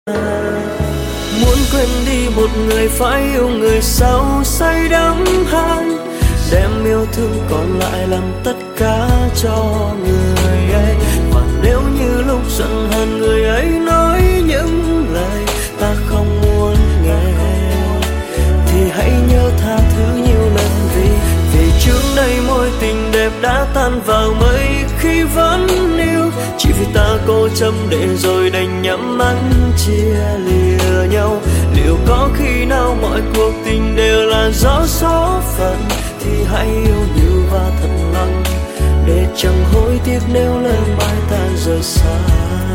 Muốn quên đi một người phải yêu người sau say đắm han, đem yêu thương còn lại làm tất cả cho người ấy. Và nếu như lúc giận hờn người ấy nói những lời ta không muốn nghe, thì hãy nhớ tha thứ nhiều lần. Vì trước đây mối tình đẹp đã tan vào mây khi vẫn yêu, chỉ vì ta cố chấp để rồi đành nhắm mắt chia lìa nhau. Liệu có khi nào mọi cuộc tình đều là do số phận, thì hãy yêu nhiều và thật lòng để chẳng hối tiếc nếu lỡ mai ta rời xa.